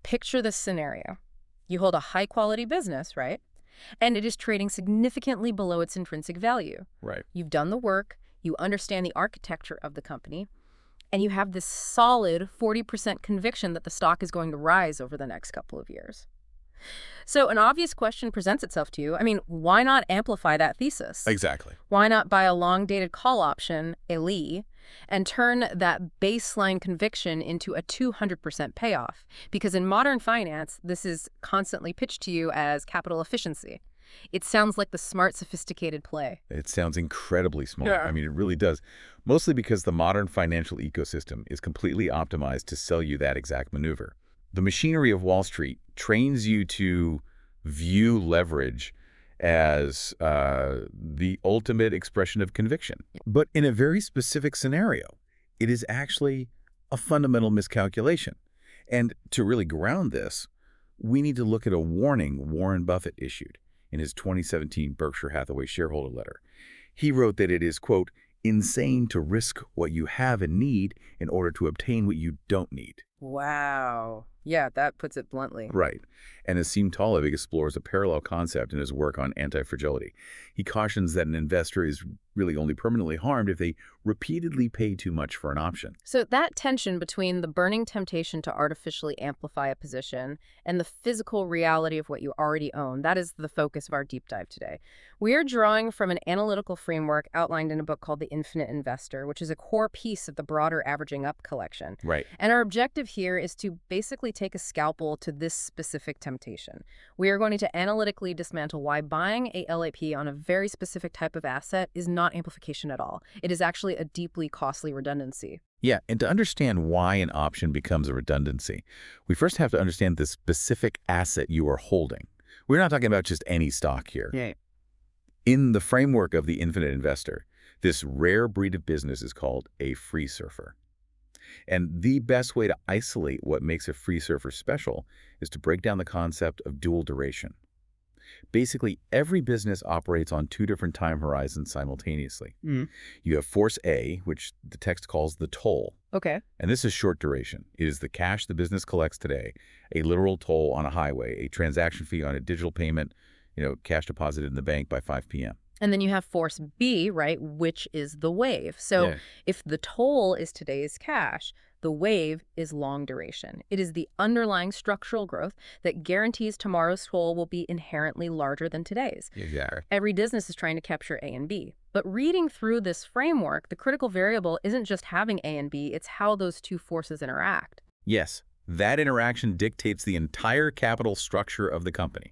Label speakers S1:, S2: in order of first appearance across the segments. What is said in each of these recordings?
S1: Picture this scenario. You hold a high-quality business, right? And it is trading significantly below its intrinsic value.
S2: Right.
S1: You've done the work, you understand the architecture of the company, and you have this solid 40% conviction that the stock is going to rise over the next couple of years. So an obvious question presents itself to you. I mean, why not amplify that thesis?
S2: Exactly.
S1: Why not buy a long-dated call option, a LEE, and turn that baseline conviction into a 200% payoff? Because in modern finance, this is constantly pitched to you as capital efficiency. It sounds like the smart, sophisticated play.
S2: It sounds incredibly smart.
S1: Yeah.
S2: I mean, it really does. Mostly because the modern financial ecosystem is completely optimized to sell you that exact maneuver. The machinery of Wall Street trains you to view leverage as the ultimate expression of conviction. But in a very specific scenario, it is actually a fundamental miscalculation. And to really ground this, we need to look at a warning Warren Buffett issued in his 2017 Berkshire Hathaway shareholder letter. He wrote that it is, quote, insane to risk what you have and need in order to obtain what you don't need.
S1: Wow. Yeah, that puts it bluntly.
S2: Right. And Nassim Taleb explores a parallel concept in his work on anti-fragility. He cautions that an investor is really only permanently harmed if they repeatedly pay too much for an option.
S1: So that tension between the burning temptation to artificially amplify a position and the physical reality of what you already own, that is the focus of our deep dive today. We are drawing from an analytical framework outlined in a book called The Infinite Investor, which is a core piece of the broader Averaging Up collection.
S2: Right.
S1: And our objective here is to basically take a scalpel to this specific temptation. We are going to analytically dismantle why buying a LAP on a very specific type of asset is not amplification at all. It is actually a deeply costly redundancy.
S2: Yeah, and to understand why an option becomes a redundancy, we first have to understand the specific asset you are holding. We're not talking about just any stock here.
S1: Yeah.
S2: In the framework of the Infinite Investor, this rare breed of business is called a free surfer. And the best way to isolate what makes a free surfer special is to break down the concept of dual duration. Basically, every business operates on two different time horizons simultaneously. You have force A, which the text calls the toll.
S1: Okay.
S2: And this is short duration. It is the cash the business collects today, a literal toll on a highway, a transaction fee on a digital payment, cash deposited in the bank by 5 p.m.
S1: And then you have force B, right, which is the wave. So if the toll is today's cash, the wave is long duration. It is the underlying structural growth that guarantees tomorrow's toll will be inherently larger than today's.
S2: Exactly.
S1: Every business is trying to capture A and B. But reading through this framework, the critical variable isn't just having A and B, it's how those two forces interact.
S2: Yes, that interaction dictates the entire capital structure of the company.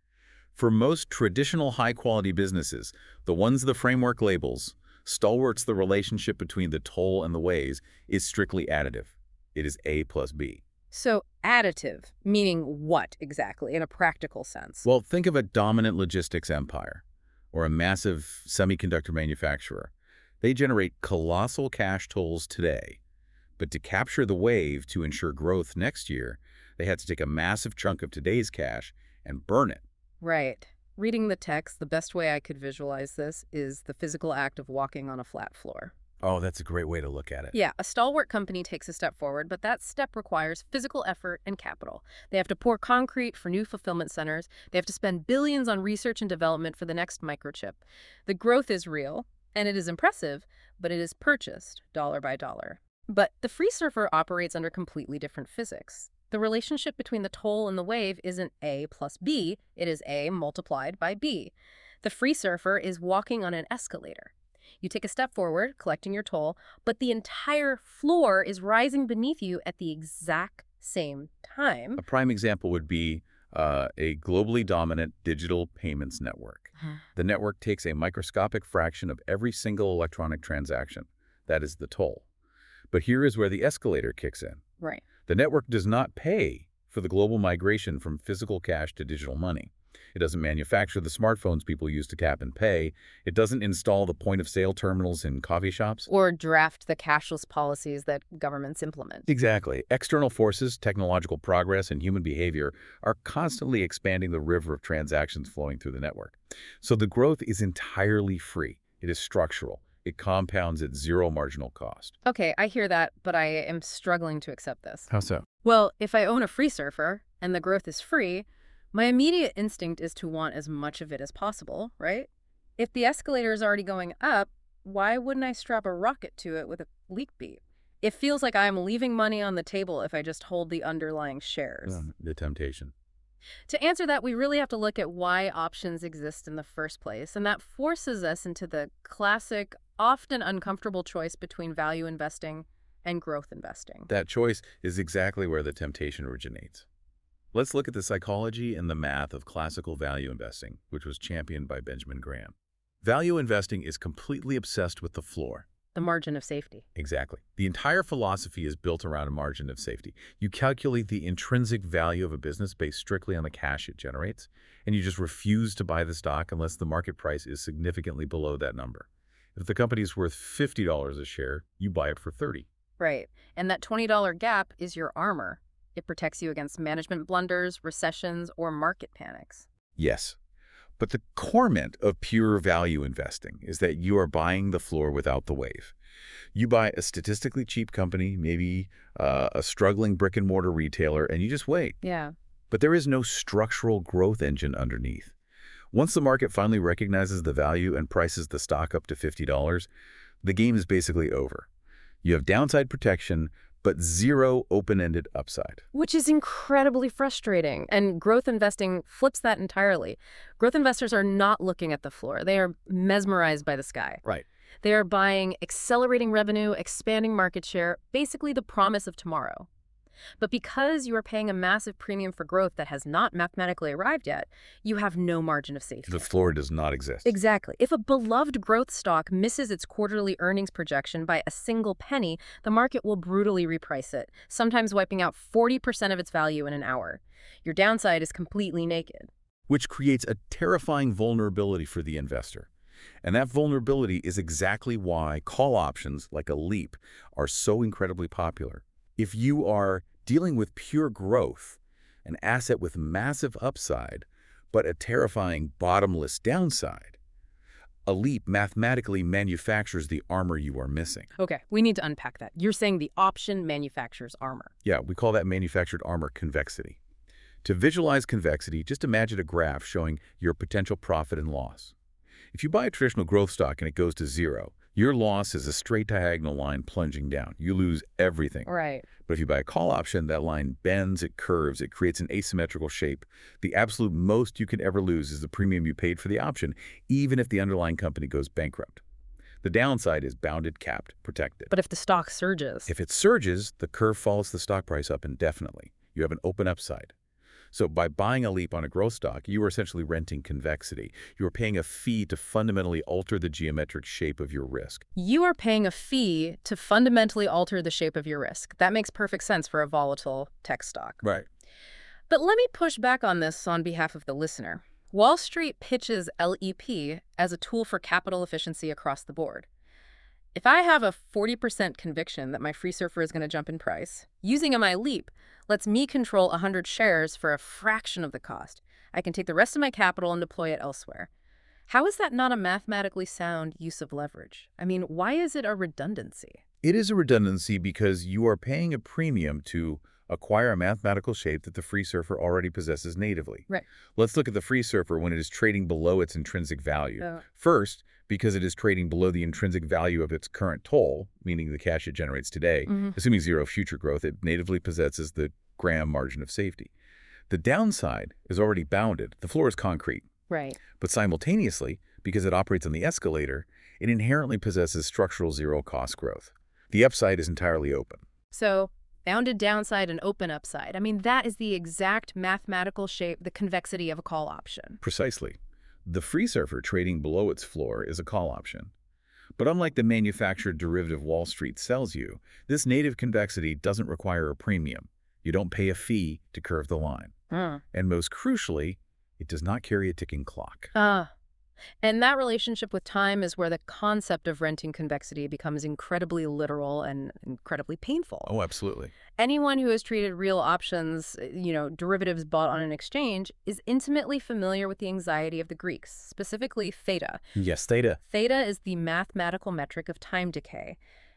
S2: For most traditional high-quality businesses, the ones the framework labels, stalwarts the relationship between the toll and the waves is strictly additive. It is A plus B.
S1: So additive, meaning what exactly in a practical sense?
S2: Well, think of a dominant logistics empire or a massive semiconductor manufacturer. They generate colossal cash tolls today, but to capture the wave to ensure growth next year, they had to take a massive chunk of today's cash and burn it.
S1: Right. Reading the text, the best way I could visualize this is the physical act of walking on a flat floor.
S2: Oh, that's a great way to look at it.
S1: Yeah, a stalwart company takes a step forward, but that step requires physical effort and capital. They have to pour concrete for new fulfillment centers. They have to spend billions on research and development for the next microchip. The growth is real, and it is impressive, but it is purchased dollar by dollar. But the free surfer operates under completely different physics. The relationship between the toll and the wave isn't A plus B, it is A multiplied by B. The free surfer is walking on an escalator. You take a step forward, collecting your toll, but the entire floor is rising beneath you at the exact same time.
S2: A prime example would be a globally dominant digital payments network. The network takes a microscopic fraction of every single electronic transaction. That is the toll. But here is where the escalator kicks in.
S1: Right.
S2: The network does not pay for the global migration from physical cash to digital money. It doesn't manufacture the smartphones people use to tap and pay. It doesn't install the point-of-sale terminals in coffee shops.
S1: Or draft the cashless policies that governments implement.
S2: Exactly. External forces, technological progress, and human behavior are constantly expanding the river of transactions flowing through the network. So the growth is entirely free. It is structural. It compounds at zero marginal cost.
S1: Okay, I hear that, but I am struggling to accept this.
S2: How so?
S1: Well, if I own a free surfer and the growth is free, my immediate instinct is to want as much of it as possible, right? If the escalator is already going up, why wouldn't I strap a rocket to it with a leak beat? It feels like I'm leaving money on the table if I just hold the underlying shares.
S2: The temptation.
S1: To answer that, we really have to look at why options exist in the first place, and that forces us into the classic, often uncomfortable choice between value investing and growth investing.
S2: That choice is exactly where the temptation originates. Let's look at the psychology and the math of classical value investing, which was championed by Benjamin Graham. Value investing is completely obsessed with the floor.
S1: The margin of safety.
S2: Exactly. The entire philosophy is built around a margin of safety. You calculate the intrinsic value of a business based strictly on the cash it generates, and you just refuse to buy the stock unless the market price is significantly below that number. If the company is worth $50 a share, you buy it for $30.
S1: Right. And that $20 gap is your armor. It protects you against management blunders, recessions, or market panics.
S2: Yes. But the core meant of pure value investing is that you are buying the floor without the wave. You buy a statistically cheap company, maybe a struggling brick-and-mortar retailer, and you just wait.
S1: Yeah.
S2: But there is no structural growth engine underneath. Once the market finally recognizes the value and prices the stock up to $50, the game is basically over. You have downside protection, but zero open-ended upside.
S1: Which is incredibly frustrating. And growth investing flips that entirely. Growth investors are not looking at the floor. They are mesmerized by the sky.
S2: Right.
S1: They are buying accelerating revenue, expanding market share, basically the promise of tomorrow. But because you are paying a massive premium for growth that has not mathematically arrived yet, you have no margin of safety.
S2: The floor does not exist.
S1: Exactly. If a beloved growth stock misses its quarterly earnings projection by a single penny, the market will brutally reprice it, sometimes wiping out 40% of its value in an hour. Your downside is completely naked.
S2: Which creates a terrifying vulnerability for the investor. And that vulnerability is exactly why call options like a leap are so incredibly popular. If you are dealing with pure growth, an asset with massive upside, but a terrifying bottomless downside, a leap mathematically manufactures the armor you are missing.
S1: Okay, we need to unpack that. You're saying the option manufactures armor.
S2: Yeah, we call that manufactured armor convexity. To visualize convexity, just imagine a graph showing your potential profit and loss. If you buy a traditional growth stock and it goes to zero, your loss is a straight diagonal line plunging down. You lose everything.
S1: Right.
S2: But if you buy a call option, that line bends, it curves, it creates an asymmetrical shape. The absolute most you can ever lose is the premium you paid for the option, even if the underlying company goes bankrupt. The downside is bounded, capped, protected.
S1: But if the stock surges?
S2: If it surges, the curve follows the stock price up indefinitely. You have an open upside. So by buying a leap on a growth stock, you are essentially renting convexity. You are paying a fee to fundamentally alter the geometric shape of your risk.
S1: You are paying a fee to fundamentally alter the shape of your risk. That makes perfect sense for a volatile tech stock.
S2: Right.
S1: But let me push back on this on behalf of the listener. Wall Street pitches LEP as a tool for capital efficiency across the board. If I have a 40% conviction that my free surfer is going to jump in price, using my leap lets me control 100 shares for a fraction of the cost. I can take the rest of my capital and deploy it elsewhere. How is that not a mathematically sound use of leverage? I mean, why is it a redundancy?
S2: It is a redundancy because you are paying a premium to acquire a mathematical shape that the free surfer already possesses natively.
S1: Right.
S2: Let's look at the free surfer when it is trading below its intrinsic value. First, because it is trading below the intrinsic value of its current toll, meaning the cash it generates today, assuming zero future growth, it natively possesses the Graham margin of safety. The downside is already bounded. The floor is concrete.
S1: Right.
S2: But simultaneously, because it operates on the escalator, it inherently possesses structural zero-cost growth. The upside is entirely open.
S1: So, bounded downside and open upside. I mean, that is the exact mathematical shape, the convexity of a call option.
S2: Precisely. The free surfer trading below its floor is a call option. But unlike the manufactured derivative Wall Street sells you, this native convexity doesn't require a premium. You don't pay a fee to curve the line. And most crucially, it does not carry a ticking clock.
S1: And that relationship with time is where the concept of renting convexity becomes incredibly literal and incredibly painful.
S2: Oh, absolutely.
S1: Anyone who has treated real options, derivatives bought on an exchange, is intimately familiar with the anxiety of the Greeks, specifically theta.
S2: Yes, theta.
S1: Theta is the mathematical metric of time decay.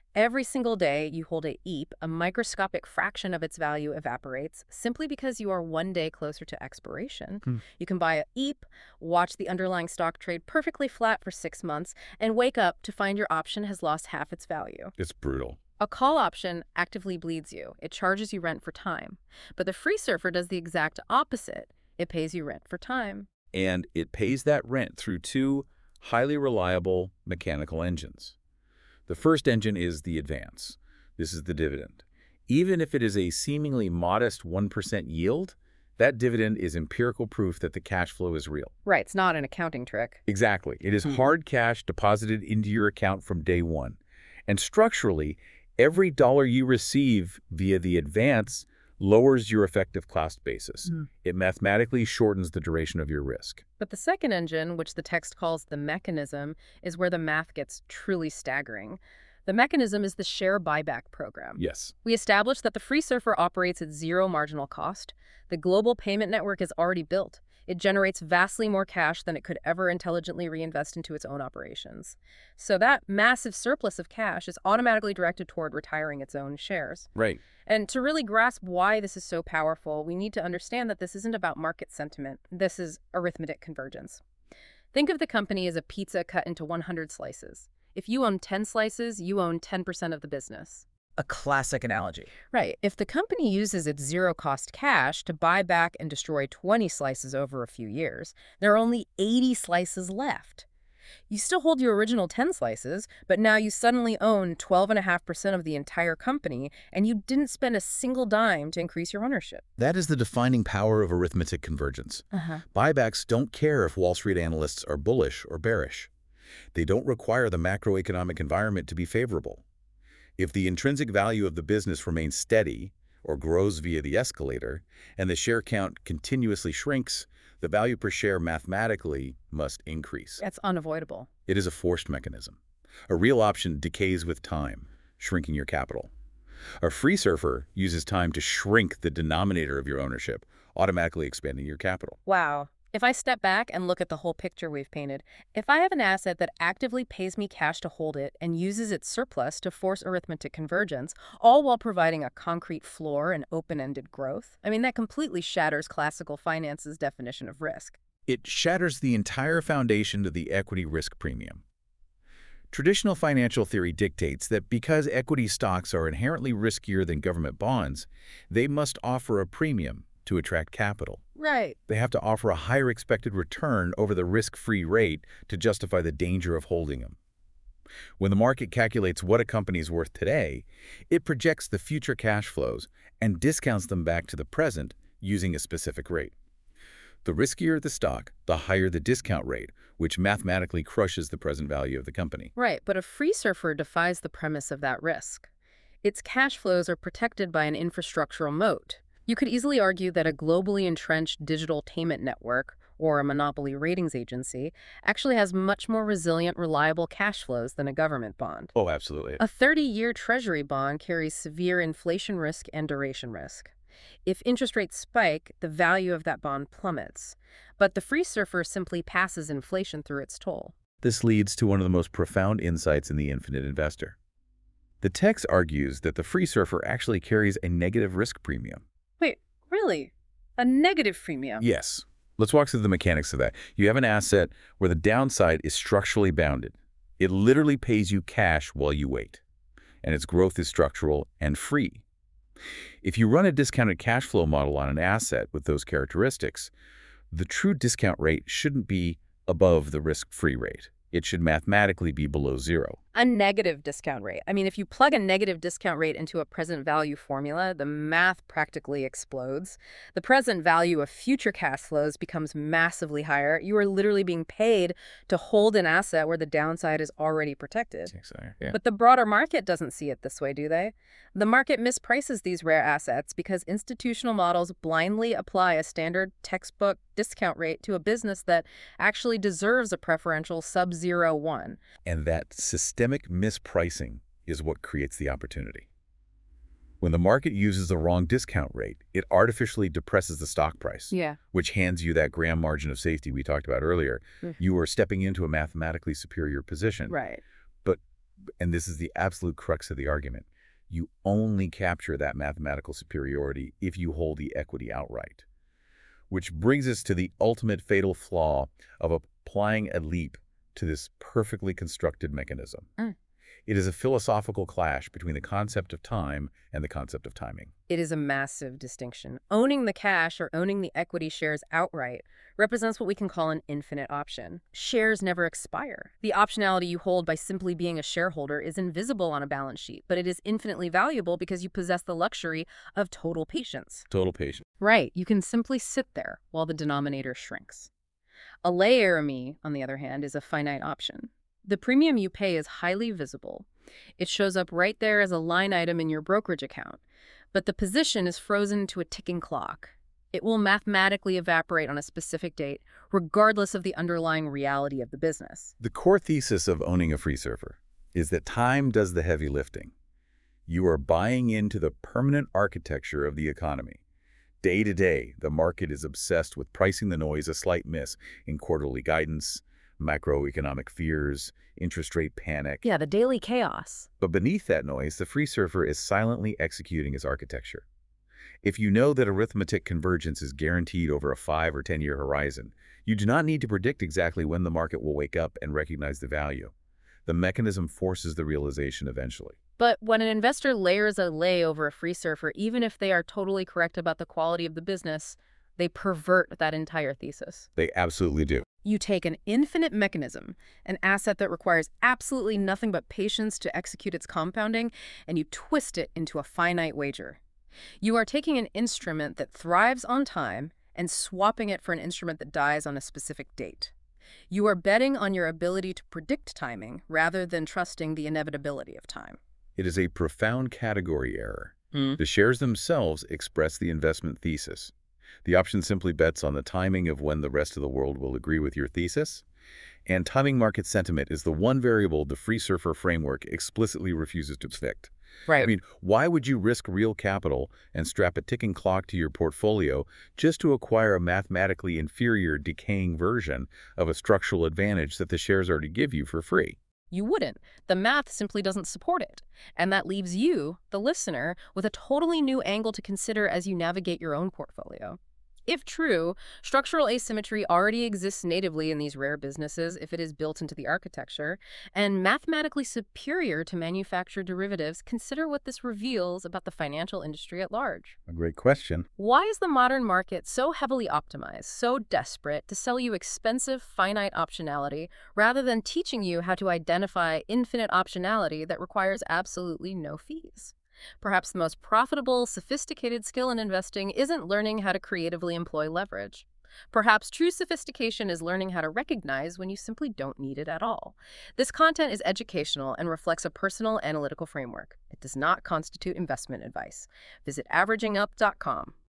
S1: Every single day you hold a EAP, a microscopic fraction of its value evaporates simply because you are one day closer to expiration. You can buy a EAP, watch the underlying stock trade perfectly flat for 6 months, and wake up to find your option has lost half its value.
S2: It's brutal.
S1: A call option actively bleeds you. It charges you rent for time. But the free surfer does the exact opposite. It pays you rent for time.
S2: And it pays that rent through two highly reliable mechanical engines. The first engine is the advance. This is the dividend. Even if it is a seemingly modest 1% yield, that dividend is empirical proof that the cash flow is real.
S1: Right, it's not an accounting trick.
S2: Exactly. It is hard cash deposited into your account from day one. And structurally, every dollar you receive via the advance lowers your effective cost basis. It mathematically shortens the duration of your risk.
S1: But the second engine, which the text calls the mechanism, is where the math gets truly staggering. The mechanism is the share buyback program.
S2: Yes.
S1: We established that the free surfer operates at zero marginal cost. The global payment network is already built. It generates vastly more cash than it could ever intelligently reinvest into its own operations. So that massive surplus of cash is automatically directed toward retiring its own shares.
S2: Right.
S1: And to really grasp why this is so powerful, we need to understand that this isn't about market sentiment. This is arithmetic convergence. Think of the company as a pizza cut into 100 slices. If you own 10 slices, you own 10% of the business.
S3: A classic analogy.
S1: Right. If the company uses its zero-cost cash to buy back and destroy 20 slices over a few years, there are only 80 slices left. You still hold your original 10 slices, but now you suddenly own 12.5% of the entire company, and you didn't spend a single dime to increase your ownership.
S2: That is the defining power of arithmetic convergence. Buybacks don't care if Wall Street analysts are bullish or bearish. They don't require the macroeconomic environment to be favorable. If the intrinsic value of the business remains steady or grows via the escalator, and the share count continuously shrinks, the value per share mathematically must increase.
S1: That's unavoidable.
S2: It is a forced mechanism. A real option decays with time, shrinking your capital. A free surfer uses time to shrink the denominator of your ownership, automatically expanding your capital.
S1: Wow. If I step back and look at the whole picture we've painted, if I have an asset that actively pays me cash to hold it and uses its surplus to force arithmetic convergence, all while providing a concrete floor and open-ended growth, that completely shatters classical finance's definition of risk.
S2: It shatters the entire foundation of the equity risk premium. Traditional financial theory dictates that because equity stocks are inherently riskier than government bonds, they must offer a premium to attract capital.
S1: Right.
S2: They have to offer a higher expected return over the risk-free rate to justify the danger of holding them. When the market calculates what a company is worth today, it projects the future cash flows and discounts them back to the present using a specific rate. The riskier the stock, the higher the discount rate, which mathematically crushes the present value of the company.
S1: Right, but a free surfer defies the premise of that risk. Its cash flows are protected by an infrastructural moat. You could easily argue that a globally entrenched digital payment network, or a monopoly ratings agency, actually has much more resilient, reliable cash flows than a government bond.
S2: Oh, absolutely.
S1: A 30-year Treasury bond carries severe inflation risk and duration risk. If interest rates spike, the value of that bond plummets. But the free surfer simply passes inflation through its toll.
S2: This leads to one of the most profound insights in The Infinite Investor. The text argues that the free surfer actually carries a negative risk premium.
S1: Wait, really? A negative premium?
S2: Yes. Let's walk through the mechanics of that. You have an asset where the downside is structurally bounded. It literally pays you cash while you wait, and its growth is structural and free. If you run a discounted cash flow model on an asset with those characteristics, the true discount rate shouldn't be above the risk-free rate. It should mathematically be below zero.
S1: A negative discount rate. If you plug a negative discount rate into a present value formula, the math practically explodes. The present value of future cash flows becomes massively higher. You are literally being paid to hold an asset where the downside is already protected.
S2: Yeah.
S1: But the broader market doesn't see it this way, do they? The market misprices these rare assets because institutional models blindly apply a standard textbook discount rate to a business that actually deserves a preferential sub-zero one.
S2: And that systemic mispricing is what creates the opportunity. When the market uses the wrong discount rate, it artificially depresses the stock price, which hands you that gram margin of safety we talked about earlier. You are stepping into a mathematically superior position.
S1: Right.
S2: But And this is the absolute crux of the argument. You only capture that mathematical superiority if you hold the equity outright. Which brings us to the ultimate fatal flaw of applying a leap to this perfectly constructed mechanism. It is a philosophical clash between the concept of time and the concept of timing.
S1: It is a massive distinction. Owning the cash or owning the equity shares outright represents what we can call an infinite option. Shares never expire. The optionality you hold by simply being a shareholder is invisible on a balance sheet, but it is infinitely valuable because you possess the luxury of total patience.
S2: Total patience.
S1: Right. You can simply sit there while the denominator shrinks. A laramie, on the other hand, is a finite option. The premium you pay is highly visible. It shows up right there as a line item in your brokerage account, but the position is frozen to a ticking clock. It will mathematically evaporate on a specific date, regardless of the underlying reality of the business.
S2: The core thesis of owning a free surfer is that time does the heavy lifting. You are buying into the permanent architecture of the economy. Day to day, the market is obsessed with pricing the noise a slight miss in quarterly guidance, macroeconomic fears, interest rate panic.
S1: Yeah, the daily chaos.
S2: But beneath that noise, the free surfer is silently executing his architecture. If you know that arithmetic convergence is guaranteed over a 5 or 10-year horizon, you do not need to predict exactly when the market will wake up and recognize the value. The mechanism forces the realization eventually.
S1: But when an investor layers a lay over a free surfer, even if they are totally correct about the quality of the business, they pervert that entire thesis.
S2: They absolutely do.
S1: You take an infinite mechanism, an asset that requires absolutely nothing but patience to execute its compounding, and you twist it into a finite wager. You are taking an instrument that thrives on time and swapping it for an instrument that dies on a specific date. You are betting on your ability to predict timing rather than trusting the inevitability of time.
S2: It is a profound category error. The shares themselves express the investment thesis. The option simply bets on the timing of when the rest of the world will agree with your thesis. And timing market sentiment is the one variable the free surfer framework explicitly refuses to affect.
S1: Right.
S2: I mean, why would you risk real capital and strap a ticking clock to your portfolio just to acquire a mathematically inferior, decaying version of a structural advantage that the shares already give you for free?
S1: You wouldn't. The math simply doesn't support it. And that leaves you, the listener, with a totally new angle to consider as you navigate your own portfolio. If true, structural asymmetry already exists natively in these rare businesses if it is built into the architecture, and mathematically superior to manufactured derivatives. Consider what this reveals about the financial industry at large.
S2: A great question.
S1: Why is the modern market so heavily optimized, so desperate to sell you expensive, finite optionality rather than teaching you how to identify infinite optionality that requires absolutely no fees? Perhaps the most profitable, sophisticated skill in investing isn't learning how to creatively employ leverage. Perhaps true sophistication is learning how to recognize when you simply don't need it at all. This content is educational and reflects a personal analytical framework. It does not constitute investment advice. Visit averagingup.com